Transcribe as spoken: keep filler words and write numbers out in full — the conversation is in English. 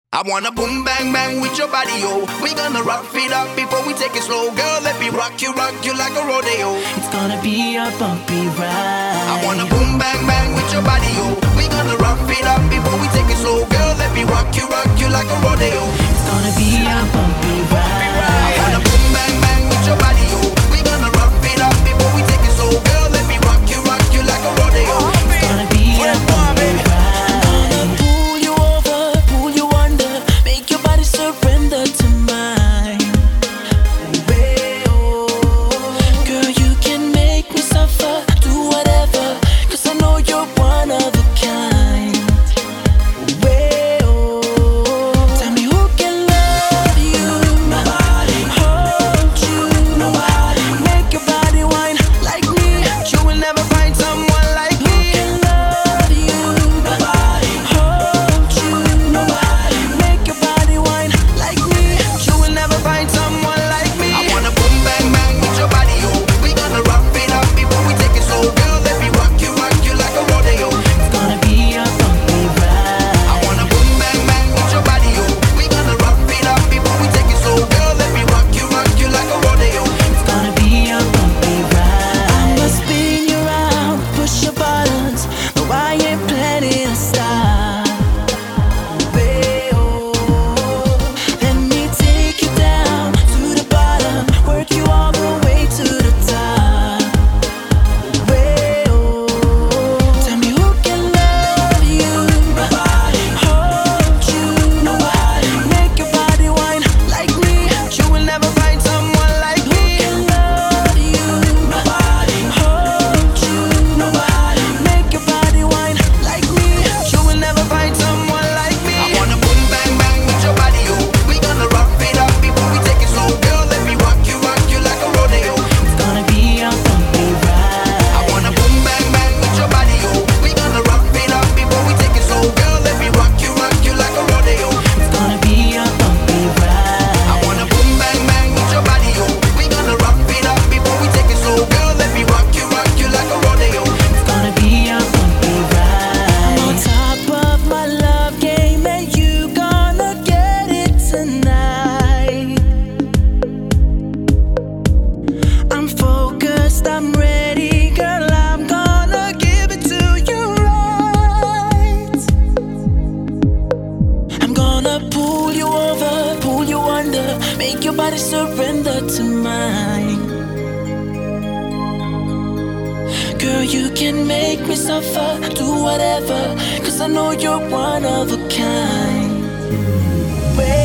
I wanna boom bang bang with your body, yo. We gonna rock it up before we take it slow. Girl, let me rock you, rock you like a rodeo. It's gonna be a bumpy ride. I wanna boom bang bang with your body, yo. We gonna rock it up before we take it slow. Girl, let me rock you, rock you like a rodeo. It's gonna be a bumpy ride. I wanna boom bang bang with your body, yo. We gonna rock it up before we take it slow. Girl, let me rock you, rock you like a rodeo. It's gonna be a bumpy ride. I'm gonna pull you over, pull you under, make your body surrender to mine. Way, oh. Girl, you can make me suffer, do whatever, 'cause I know you're one of a kind. Way, oh. Tell me who can love you, nobody. Hold you, nobody. Make your body whine like me. You will never find someone like me. Who can love you, nobody. Hold you, nobody. Make your body whine like me. You will never find someone like me. I wanna boom bang bang with your body, yo. We gonna rock it up before we take it slow. Girl, let me rock you, rock you like a rodeo. It's gonna be a bumpy ride. I wanna boom bang bang with your body, yo. We gonna rock it up before we take it slow. Girl, let me rock you, rock you like a rodeo. It's gonna be a bumpy ride. I'ma spin you around, push your buttons. No, I ain't planning to stop. Babe, oh, let me take you down to the bottom, work you all the way to the top. Babe, oh, tell me who can love you, nobody. Hold you, nobody. Make your body whine like me. You will never find someone like me. Who can love you, nobody. Hold you, nobody. Make your body whine like me. You will never find someone like me. I wanna boom bang bang with your body, yo. We gonna rock it up before we take it slow. Girl, let me rock you, rock you like a rodeo. It's gonna be a bumpy ride. I wanna boom bang bang with your body, yo. We gonna rock it up before we take it slow. Girl, let me rock you, rock you like a rodeo. It's gonna be a bumpy ride. I wanna boom bang bang with your body, yo. We gonna rock it up before we take it slow. Girl, let me rock you, rock you like a rodeo. It's gonna be a bumpy ride. I'm on top of my love game, and you gonna get it tonight. I'm focused, I'm ready, girl. I'm gonna give it to you right. I'm gonna pull you over, pull you under, make your body surrender to mine. Girl, you can make me suffer, do whatever, 'cause I know you're one of a kind. Wait